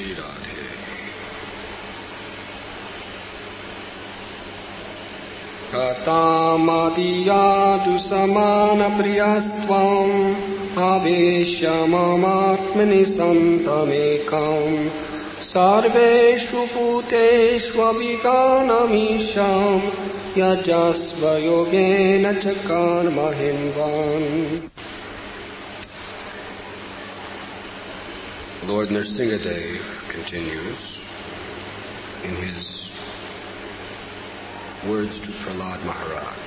Shri Radhe. Katamādiyātu samāna priyastvam aveshya mamatmani santamekam sarveshu bhuteshu abhiganamisham yajasva yogena ca karma hinvan. Lord Nrsingadev continues in his words to Prahlad Maharaj.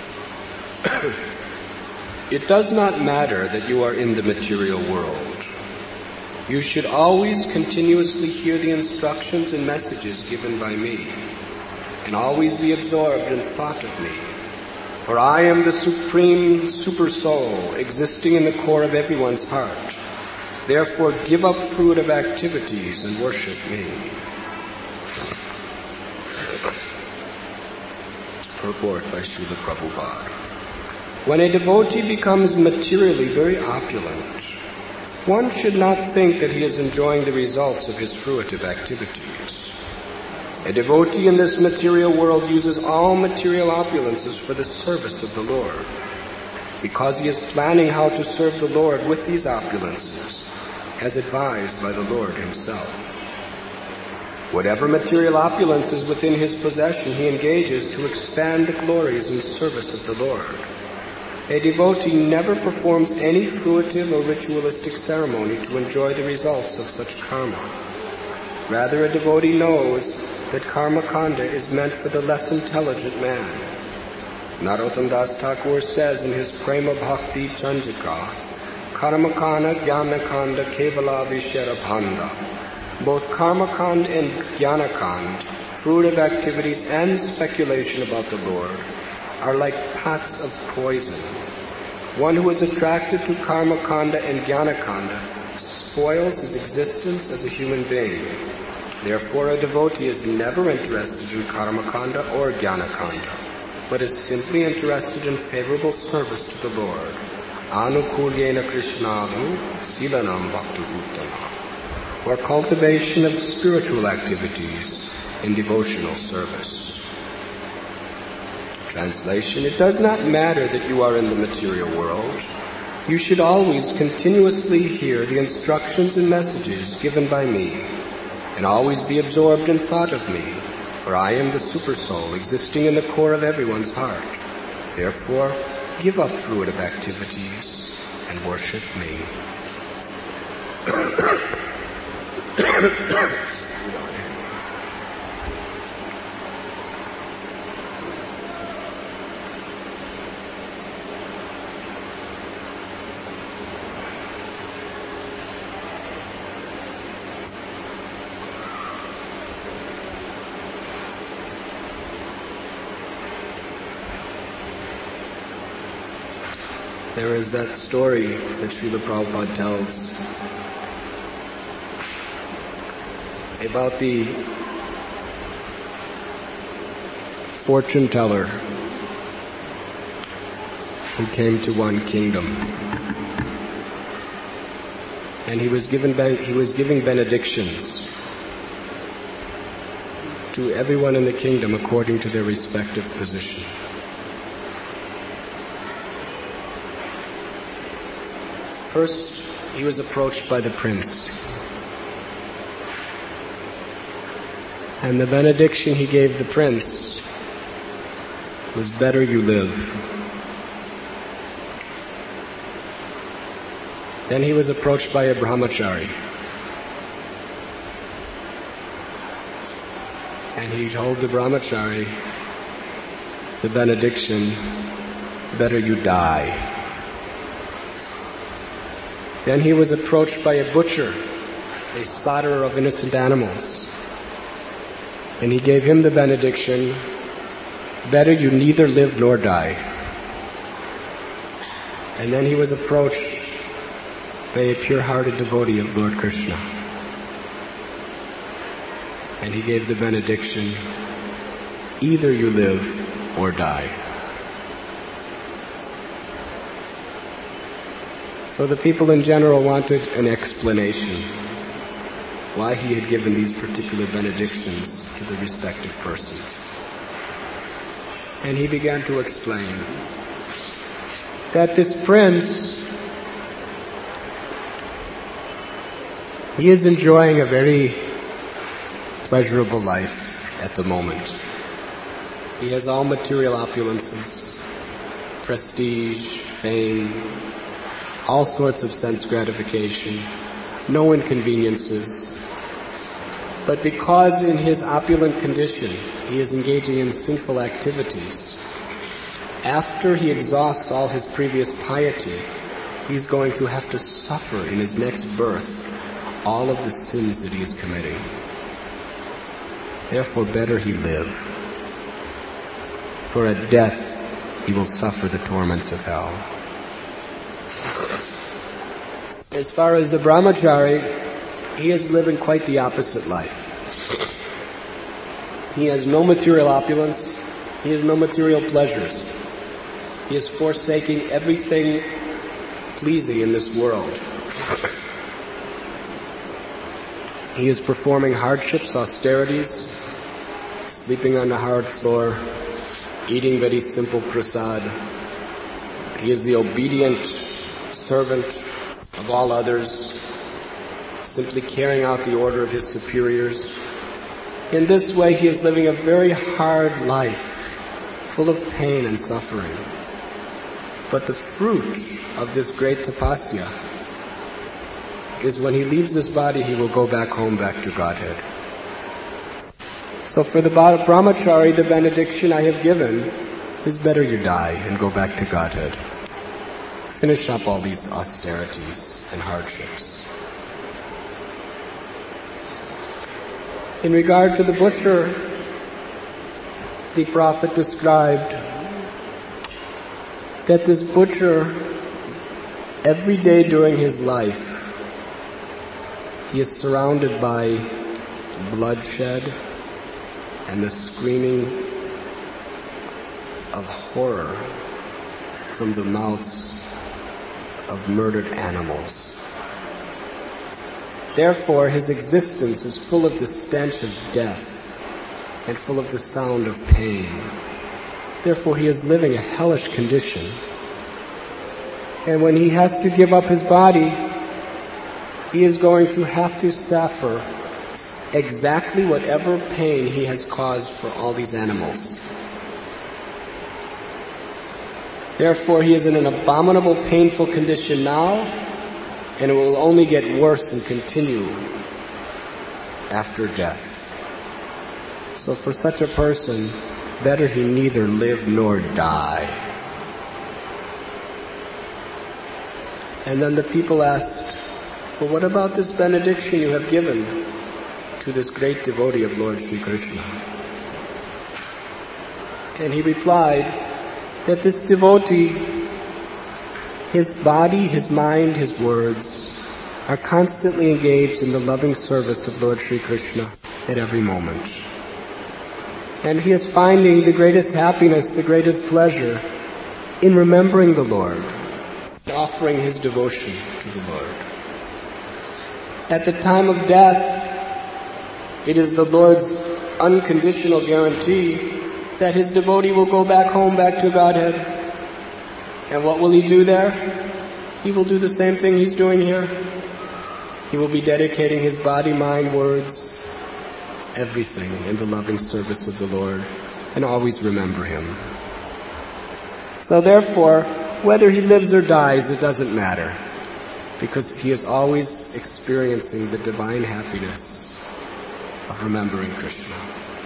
It does not matter that you are in the material world. You should always continuously hear the instructions and messages given by me, and always be absorbed in thought of me. For I am the supreme super soul existing in the core of everyone's heart. Therefore give up fruit of activities and worship me. Purport by Srila Prabhupada. When a devotee becomes materially very opulent, one should not think that he is enjoying the results of his fruitive activities. A devotee in this material world uses all material opulences for the service of the Lord, because he is planning how to serve the Lord with these opulences, as advised by the Lord himself. Whatever material opulence is within his possession, he engages to expand the glories and service of the Lord. A devotee never performs any fruitive or ritualistic ceremony to enjoy the results of such karma. Rather, a devotee knows that karma kanda is meant for the less intelligent man. Narottam Das Thakur says in his Prema Bhakti Chanjika, Karmakana Jnanakanda Kevala Visharabhanda. Both Karmakand and Jnanakand, fruitive activities and speculation about the Lord, are like pots of poison. One who is attracted to Karmakanda and Jnanakanda spoils his existence as a human being. Therefore, a devotee is never interested in Karmakanda or Jnanakanda, but is simply interested in favorable service to the Lord. Anukulyena Krishnadu Silanam Bhaktu Uttama, or cultivation of spiritual activities in devotional service. Translation: it does not matter that you are in the material world. You should always continuously hear the instructions and messages given by me, and always be absorbed in thought of me, for I am the super soul existing in the core of everyone's heart. Therefore, give up fruitive activities and worship me. There is that story that Srila Prabhupada tells about the fortune teller who came to one kingdom, and he was giving benedictions to everyone in the kingdom according to their respective position. First, he was approached by the prince, and the benediction he gave the prince was, "Better you live." Then he was approached by a brahmachari, and he told the brahmachari the benediction, "Better you die." Then he was approached by a butcher, a slaughterer of innocent animals, and he gave him the benediction, "Better you neither live nor die." And then he was approached by a pure-hearted devotee of Lord Krishna, and he gave the benediction, "Either you live or die." So the people in general wanted an explanation. why he had given these particular benedictions to the respective persons. And he began to explain that this prince, he is enjoying a very pleasurable life at the moment. He has all material opulences, prestige, fame, all sorts of sense gratification, no inconveniences. But because in his opulent condition he is engaging in sinful activities, after he exhausts all his previous piety, he's going to have to suffer in his next birth all of the sins that he is committing. Therefore, better he live. For at death he will suffer the torments of hell. As far as the brahmachari, he is living quite the opposite life. He has no material opulence. He has no material pleasures. He is forsaking everything pleasing in this world. He is performing hardships, austerities, sleeping on the hard floor, eating very simple prasad. He is the obedient servant of all others, simply carrying out the order of his superiors. In this way, he is living a very hard life, full of pain and suffering. But the fruit of this great tapasya is when he leaves this body, he will go back home, back to Godhead. So for the brahmachari, the benediction I have given is better you die and go back to Godhead. Finish up all these austerities and hardships. In regard to the butcher, the prophet described that this butcher, every day during his life, he is surrounded by bloodshed and the screaming of horror from the mouths of murdered animals. Therefore, his existence is full of the stench of death and full of the sound of pain. Therefore, he is living a hellish condition. And when he has to give up his body, he is going to have to suffer exactly whatever pain he has caused for all these animals. Therefore, he is in an abominable, painful condition now, and it will only get worse and continue after death. So for such a person, better he neither live nor die. And then the people asked, well, what about this benediction you have given to this great devotee of Lord Sri Krishna? And he replied that this devotee, his body, his mind, his words are constantly engaged in the loving service of Lord Sri Krishna at every moment. And he is finding the greatest happiness, the greatest pleasure in remembering the Lord, offering his devotion to the Lord. At the time of death, it is the Lord's unconditional guarantee that his devotee will go back home, back to Godhead. And what will he do there? He will do the same thing he's doing here. He will be dedicating his body, mind, words, everything in the loving service of the Lord, and always remember him. So therefore, whether he lives or dies, it doesn't matter, because he is always experiencing the divine happiness of remembering Krishna.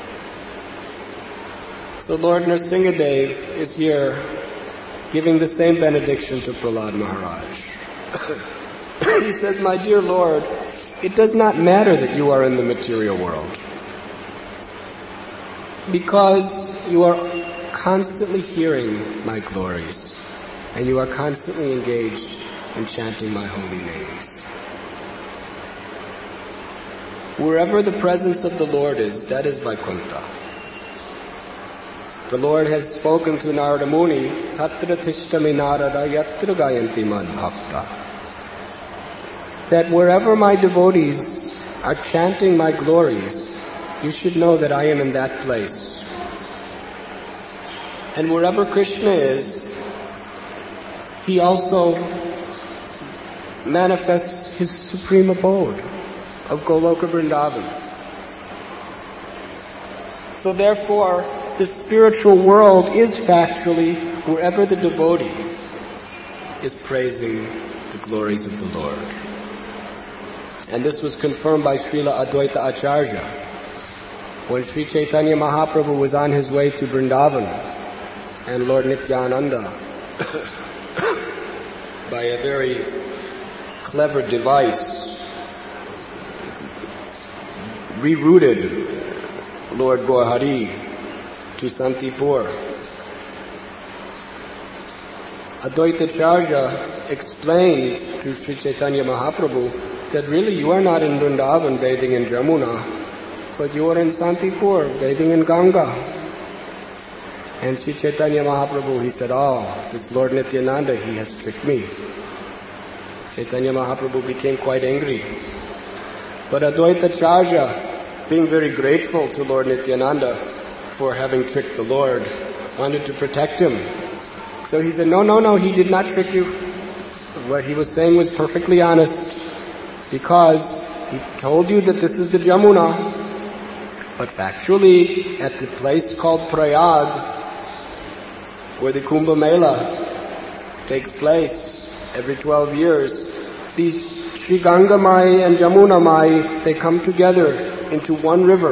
So Lord Nrsingadev is here giving the same benediction to Prahlad Maharaj. He says, my dear Lord, it does not matter that you are in the material world, because you are constantly hearing my glories, and you are constantly engaged in chanting my holy names. Wherever the presence of the Lord is, that is Vaikuntha. The Lord has spoken to Narada Muni, Tatra Tishtami Narada Yatra Gayanti Mad Bhakta, that wherever my devotees are chanting my glories, you should know that I am in that place. And wherever Krishna is, he also manifests his supreme abode of Goloka Vrindavan. So therefore, the spiritual world is factually wherever the devotee is praising the glories of the Lord. And this was confirmed by Srila Advaita Acharya when Sri Chaitanya Mahaprabhu was on his way to Vrindavan, and Lord Nityananda, by a very clever device, rerouted Lord Gaurhari to Santipur. Advaita Acharya explained to Sri Chaitanya Mahaprabhu that really you are not in Vrindavan bathing in Jamuna, but you are in Santipur bathing in Ganga. And Sri Chaitanya Mahaprabhu, he said, this Lord Nityananda, he has tricked me. Chaitanya Mahaprabhu became quite angry. But Advaita Acharya, being very grateful to Lord Nityananda for having tricked the Lord, wanted to protect him. So he said, no, he did not trick you. What he was saying was perfectly honest, because he told you that this is the Jamuna, but factually, at the place called Prayag, where the Kumbh Mela takes place every 12 years, these Sri Ganga Mai and Jamuna Mai, they come together into one river.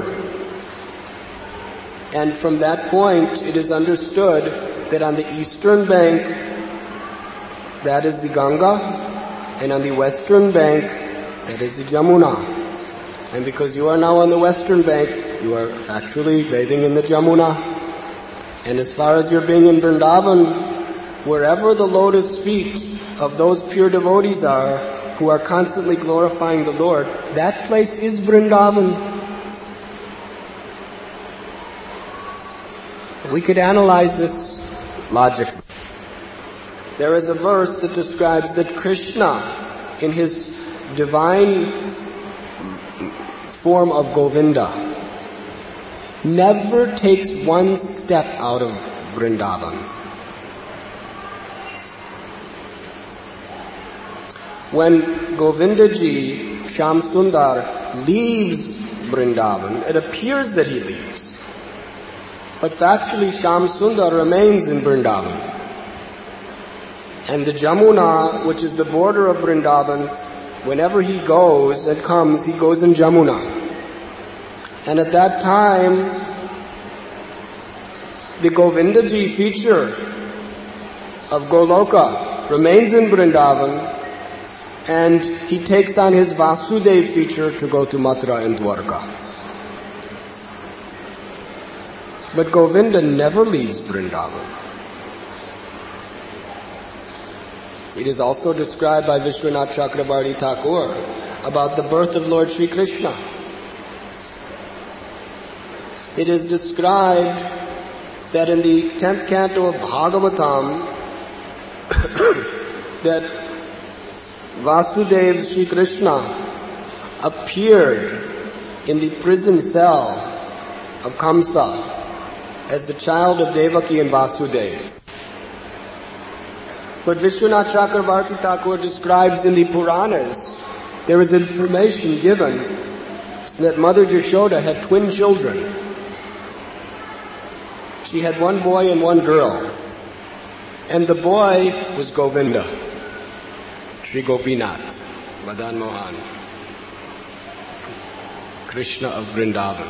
And from that point, it is understood that on the eastern bank, that is the Ganga, and on the western bank, that is the Jamuna. And because you are now on the western bank, you are actually bathing in the Jamuna. And as far as your being in Vrindavan, wherever the lotus feet of those pure devotees are, who are constantly glorifying the Lord, that place is Vrindavan. We could analyze this logically. There is a verse that describes that Krishna, in his divine form of Govinda, never takes one step out of Vrindavan. When Govindaji, Shyam Sundar, leaves Vrindavan, it appears that he leaves. But factually, Shyam Sundar remains in Vrindavan. And the Jamuna, which is the border of Vrindavan, whenever he goes and comes, he goes in Jamuna. And at that time, the Govindaji feature of Goloka remains in Vrindavan, and he takes on his Vasudev feature to go to Mathura and Dwarka. But Govinda never leaves Vrindavan. It is also described by Vishwanath Chakrabarti Thakur about the birth of Lord Sri Krishna. It is described that in the 10th canto of Bhagavatam, that Vasudeva Sri Krishna appeared in the prison cell of Kamsa as the child of Devaki and Vasudeva. But Vishwanath Chakrabarti Thakur describes in the Puranas, there is information given that Mother Yashoda had twin children. She had one boy and one girl. And the boy was Govinda, Sri Gopinath, Madan Mohan, Krishna of Vrindavan.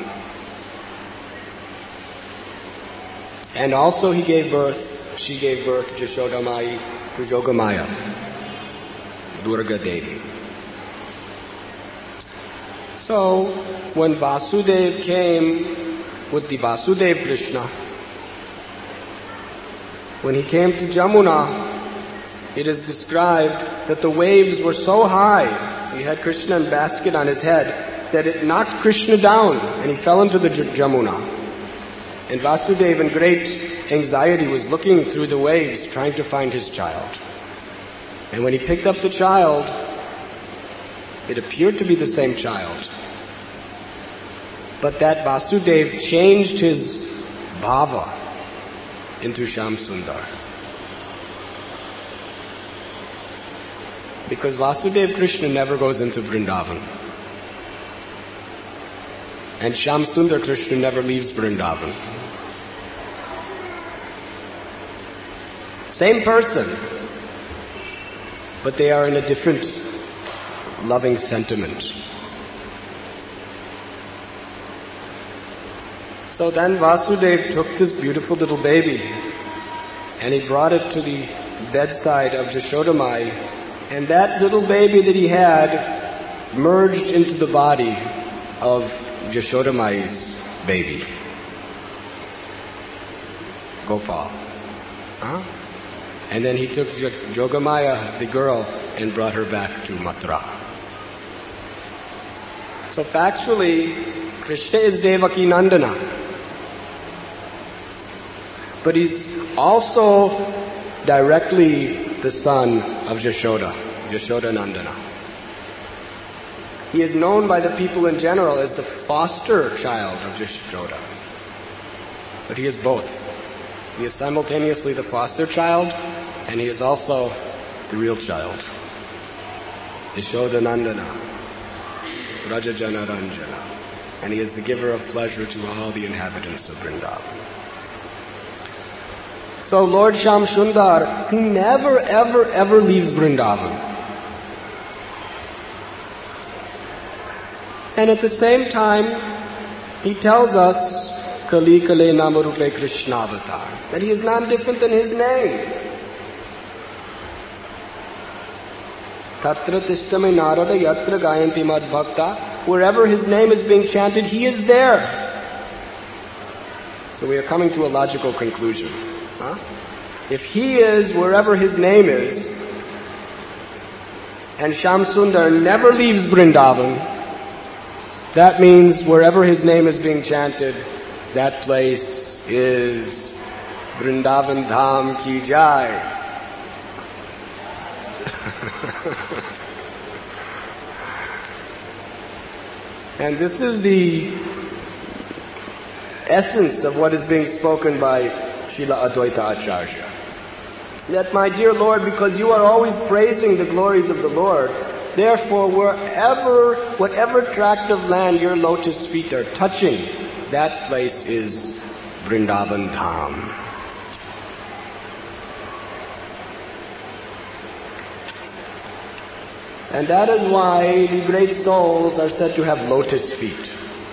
And also she gave birth, Jashoda Mai, to Jogamaya, Durga Devi. So, when Vasudeva came with the Vasudeva Krishna, when he came to Jamuna, it is described that the waves were so high, he had Krishna in a basket on his head, that it knocked Krishna down, and he fell into the Jamuna. And Vasudeva, in great anxiety, was looking through the waves, trying to find his child. And when he picked up the child, it appeared to be the same child. but that Vasudev changed his bhava into Shyamsundar. Because Vasudev Krishna never goes into Vrindavan. And Shyamsundar Krishna never leaves Vrindavan. Same person, but they are in a different loving sentiment. So then Vasudev took this beautiful little baby and he brought it to the bedside of Jashodamai, and that little baby that he had merged into the body of Jashodamai's baby, Gopal. And then he took Yogamaya, the girl, and brought her back to Mathura. So factually, Krishna is Devaki Nandana. But he's also directly the son of Yashoda, Yashoda Nandana. He is known by the people in general as the foster child of Yashoda. But he is both. He is simultaneously the foster child, and he is also the real child. Yashoda Nandana, Rajajana Ranjana. And he is the giver of pleasure to all the inhabitants of Vrindavan. So Lord Shyamsundar, he never, ever leaves Vrindavan. And at the same time, he tells us, Kali Kale Namarupe Krishnavatar, that he is not different than his name. Tatra Tishtame Narada Yatra Gayanti Mad Bhakta, wherever his name is being chanted, he is there. So we are coming to a logical conclusion. If he is wherever his name is, and Shyamsundar never leaves Vrindavan, that means wherever his name is being chanted, that place is Vrindavan Dham Ki Jai. And this is the essence of what is being spoken by Srila Advaita Acharya. That, my dear Lord, because you are always praising the glories of the Lord, therefore whatever tract of land your lotus feet are touching, that place is Vrindavan Dham. And that is why the great souls are said to have lotus feet.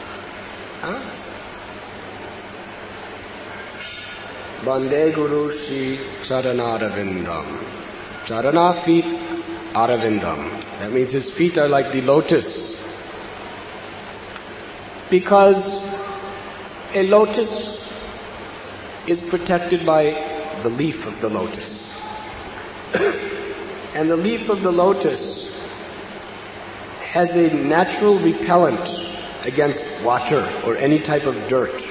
Bande Guru Shri Charanarvindam. Charana feet, Aravindam. That means his feet are like the lotus. Because a lotus is protected by the leaf of the lotus. And the leaf of the lotus has a natural repellent against water or any type of dirt.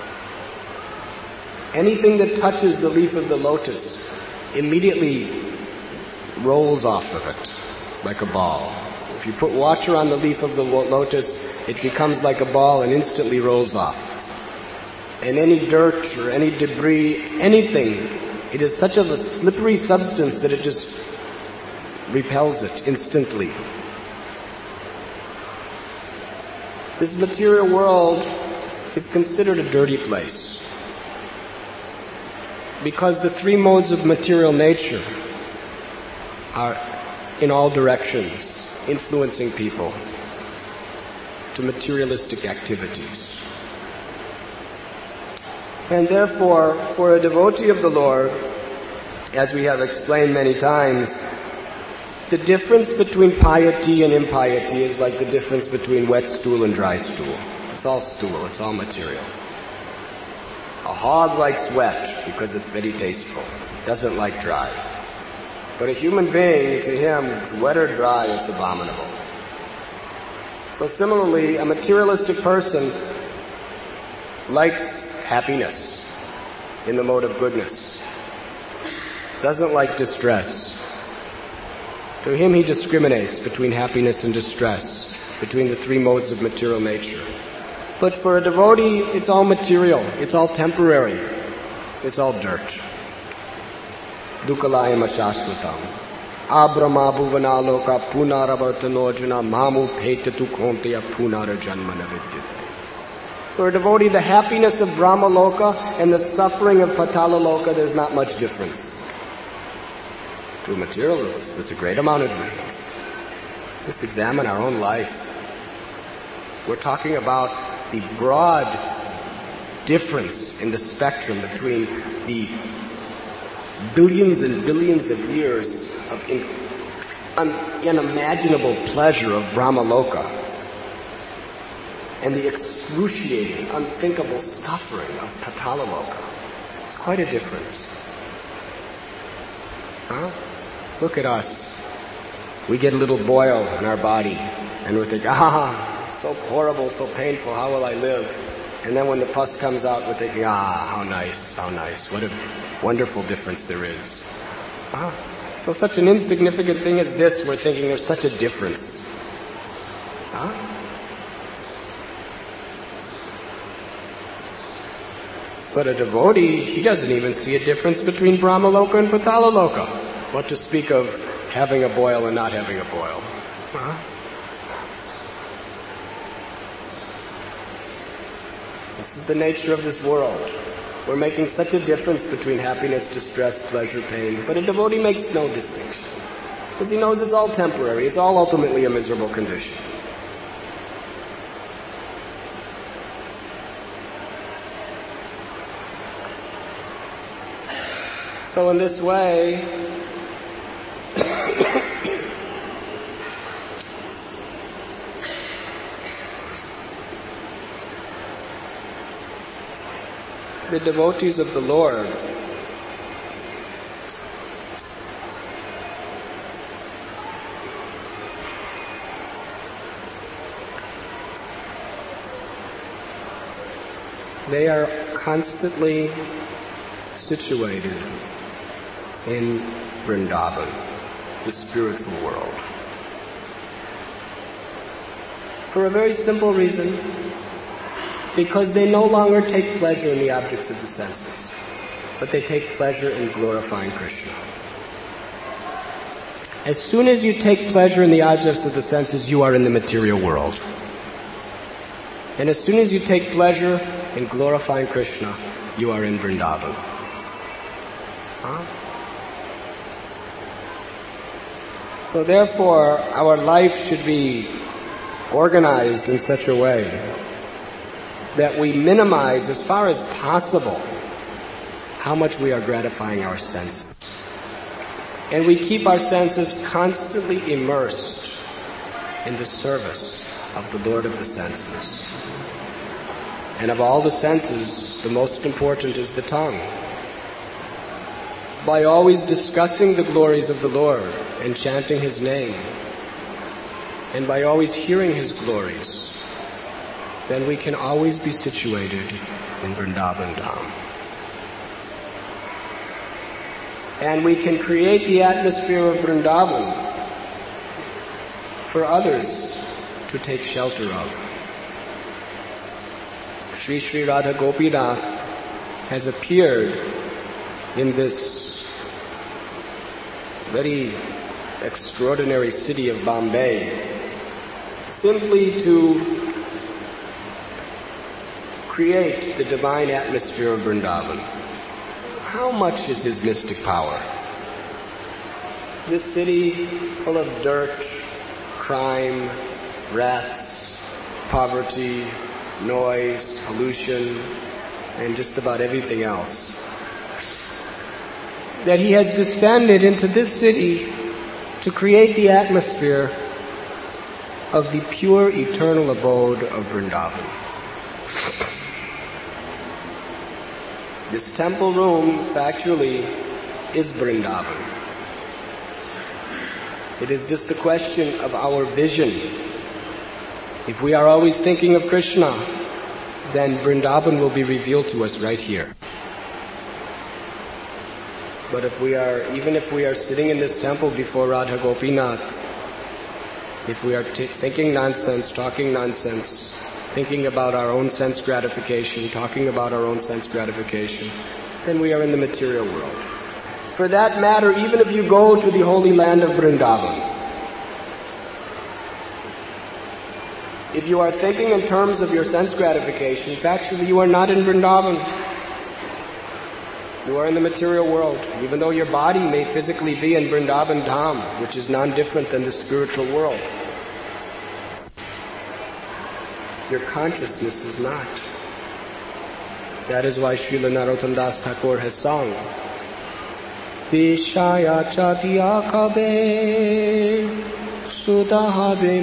Anything that touches the leaf of the lotus immediately rolls off of it like a ball. If you put water on the leaf of the lotus, it becomes like a ball and instantly rolls off. And any dirt or any debris, anything, it is such of a slippery substance that it just repels it instantly. This material world is considered a dirty place because the three modes of material nature are in all directions influencing people to materialistic activities. And therefore, for a devotee of the Lord, as we have explained many times, the difference between piety and impiety is like the difference between wet stool and dry stool. It's all stool, it's all material. A hog likes wet because it's very tasteful, doesn't like dry. But a human being, to him, wet or dry, it's abominable. So similarly, a materialistic person likes happiness in the mode of goodness, doesn't like distress. To him, he discriminates between happiness and distress, between the three modes of material nature. But for a devotee, it's all material. It's all temporary. It's all dirt. Dukalayam ashashvatam. Abrahma bhuvanaloka punaravartanojana mamu petatu konteya punara janmana vidyate. For a devotee, the happiness of Brahmaloka and the suffering of Patalaloka, there's not much difference. To a materialist, there's a great amount of difference. Just examine our own life. We're talking about the broad difference in the spectrum between the billions and billions of years of unimaginable pleasure of Brahmaloka and the excruciating, unthinkable suffering of Patalaloka. It's quite a difference. Huh? Look at us. We get a little boil in our body and we think, so horrible, so painful, how will I live? And then when the pus comes out, we're thinking, how nice, what a wonderful difference there is. So such an insignificant thing as this, we're thinking there's such a difference. But a devotee, he doesn't even see a difference between Brahmaloka and Patalaloka. What to speak of having a boil and not having a boil. This is the nature of this world. We're making such a difference between happiness, distress, pleasure, pain, but a devotee makes no distinction. Because he knows it's all temporary, it's all ultimately a miserable condition. So in this way, the devotees of the Lord they are constantly situated in Vrindavan, the spiritual world. For a very simple reason, because they no longer take pleasure in the objects of the senses, but they take pleasure in glorifying Krishna. As soon as you take pleasure in the objects of the senses, you are in the material world. And as soon as you take pleasure in glorifying Krishna, you are in Vrindavan. So therefore, our life should be organized in such a way that we minimize as far as possible how much we are gratifying our senses. And we keep our senses constantly immersed in the service of the Lord of the senses. And of all the senses, the most important is the tongue. By always discussing the glories of the Lord and chanting His name, and by always hearing His glories, then we can always be situated in Vrindavan Dham. And we can create the atmosphere of Vrindavan for others to take shelter of. Sri Radha Gopinath has appeared in this very extraordinary city of Bombay simply to create the divine atmosphere of Vrindavan. How much is his mystic power? This city full of dirt, crime, rats, poverty, noise, pollution, and just about everything else. That he has descended into this city to create the atmosphere of the pure eternal abode of Vrindavan. This temple room, factually, is Vrindavan. It is just a question of our vision. If we are always thinking of Krishna, then Vrindavan will be revealed to us right here. But even if we are sitting in this temple before Radha Gopinath, if we are thinking nonsense, talking nonsense, thinking about our own sense gratification, talking about our own sense gratification, then we are in the material world. For that matter, even if you go to the holy land of Vrindavan, if you are thinking in terms of your sense gratification, factually you are not in Vrindavan. You are in the material world, even though your body may physically be in Vrindavan Dham, which is non-different than the spiritual world. Your consciousness is not. That is why Srila Narottam Das Thakur has sung, Vishaya Chatiya Kabe Sudahabe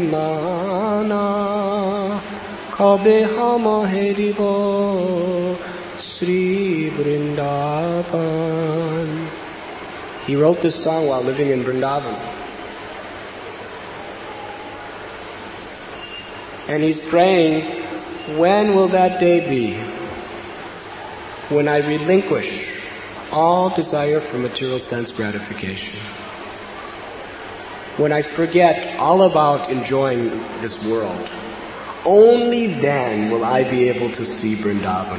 Mana Kabe Hama Heribo Sri Vrindavan. He wrote this song while living in Vrindavan. And he's praying, when will that day be when I relinquish all desire for material sense gratification? When I forget all about enjoying this world, only then will I be able to see Vrindavan.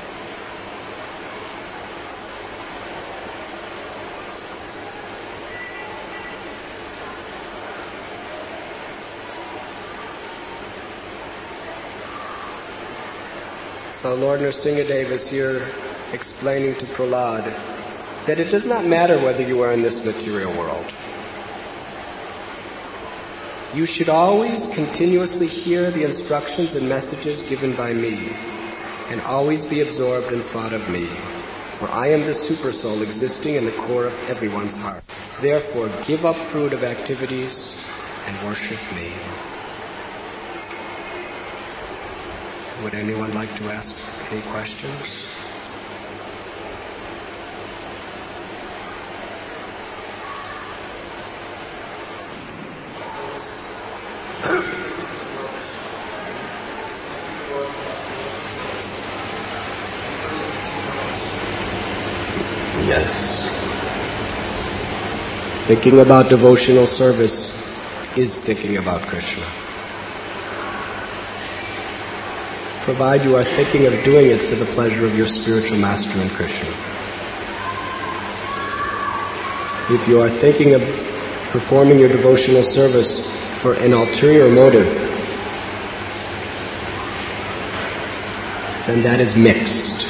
So Lord Nrsingadev is here explaining to Prahlad that it does not matter whether you are in this material world. You should always continuously hear the instructions and messages given by me, and always be absorbed in thought of me, for I am the super soul existing in the core of everyone's heart. Therefore, give up fruitive activities and worship me. Would anyone like to ask any questions? Yes. Thinking about devotional service is thinking about Krishna. Provided you are thinking of doing it for the pleasure of your spiritual master and Krishna. If you are thinking of performing your devotional service for an ulterior motive, then that is mixed.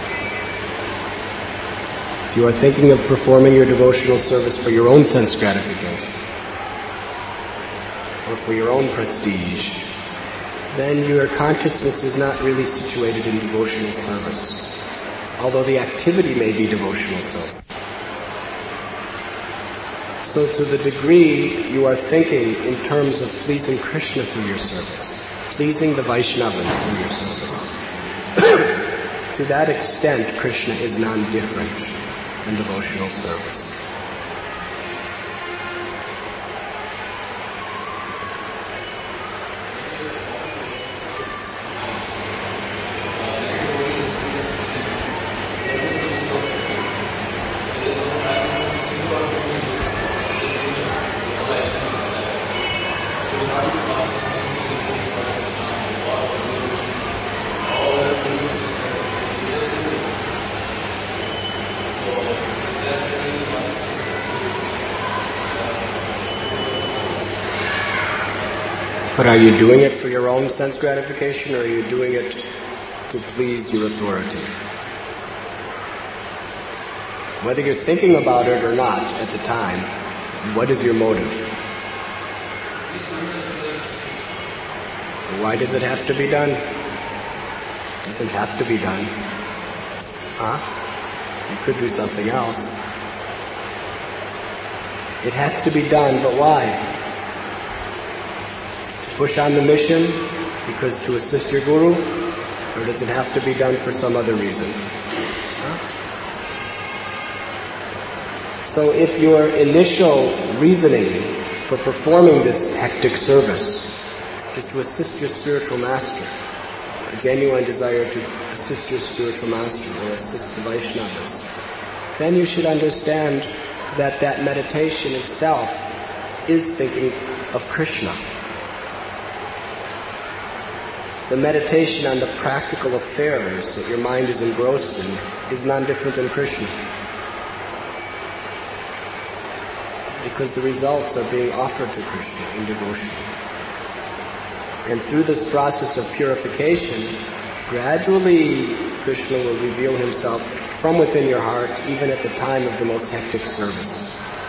If you are thinking of performing your devotional service for your own sense gratification, or for your own prestige, then your consciousness is not really situated in devotional service, although the activity may be devotional service. So to the degree you are thinking in terms of pleasing Krishna through your service, pleasing the Vaishnavas through your service, to that extent Krishna is non-different in devotional service. But are you doing it for your own sense gratification, or are you doing it to please your authority? Whether you're thinking about it or not at the time, what is your motive? Why does it have to be done? It doesn't have to be done. You could do something else. It has to be done, but why? Push on the mission because to assist your guru, or does it have to be done for some other reason? So if your initial reasoning for performing this hectic service is to assist your spiritual master, a genuine desire to assist your spiritual master or assist the Vaishnavas, then you should understand that that meditation itself is thinking of Krishna. the meditation on the practical affairs that your mind is engrossed in is none different than Krishna. Because the results are being offered to Krishna in devotion. And through this process of purification, gradually Krishna will reveal himself from within your heart, even at the time of the most hectic service.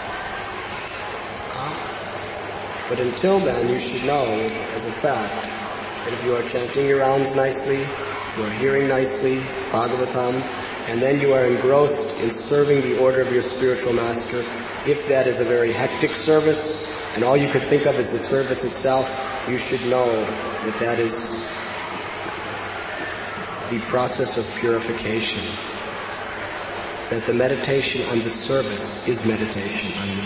But until then, you should know, as a fact, that if you are chanting your rounds nicely, you are hearing nicely Bhagavatam, and then you are engrossed in serving the order of your spiritual master, if that is a very hectic service, and all you could think of is the service itself, you should know that that is the process of purification. That the meditation on the service is meditation on